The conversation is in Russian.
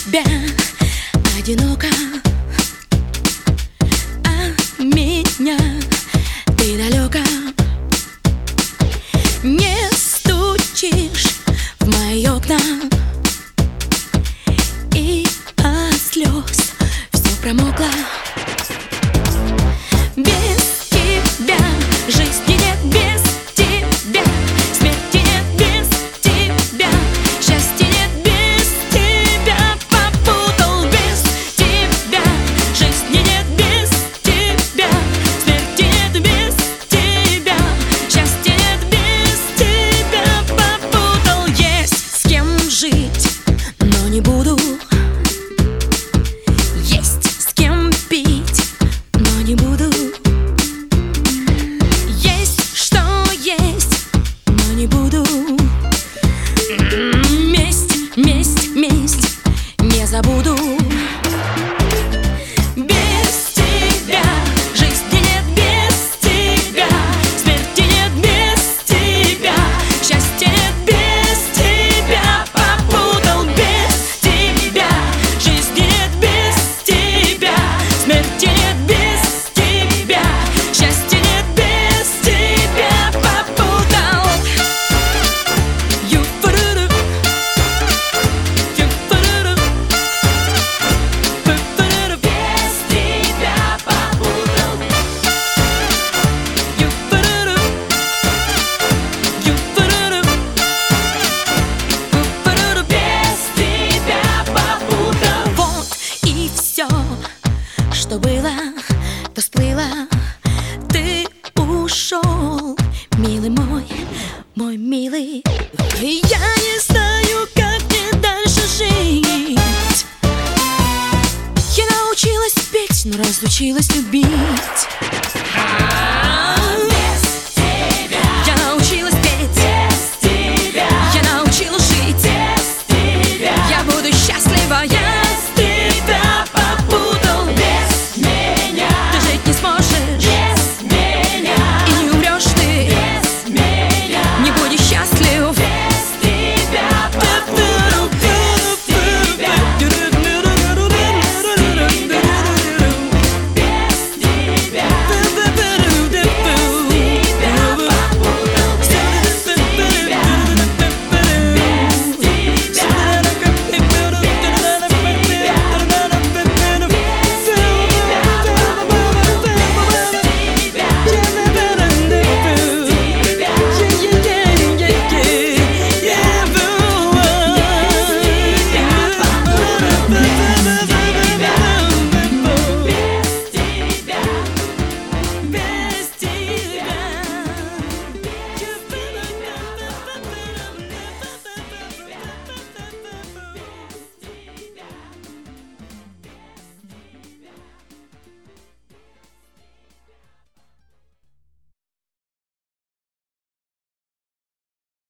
тебя одиноко, а меня ты далеко. Не стучишь в мои окна, и от слез все промокло. Без тебя жизни нет, без тебя смерти нет, без тебя счастья нет, без тебя попутал, без тебя жизни нет, без тебя смерти нет, без тебя счастья нет, без тебя попутал. Есть с кем жить, но не буду. Есть с кем пить, но не буду. Есть что есть, но не буду. Месть, месть, месть не забуду. Без тебя жизни нет, без тебя смерти нет, без тебя счастья нет, без тебя попутал. Без тебя жизни нет, без тебя смерти нет, без тебя счастья нет, без тебя попутал. Ю-фу-ру-ру, ю-фу-ру-ру, фу-фу-ру-ру. Без тебя попутал. Ю-фу-ру-ру, ю-фу-ру-ру, фу-фу-ру-ру. Без тебя попутал. Вот и все, что было, то всплыло. Ты ушел, милый мой, мой милый. Я не знаю, как мне дальше жить. Я научилась петь, но разучилась любить.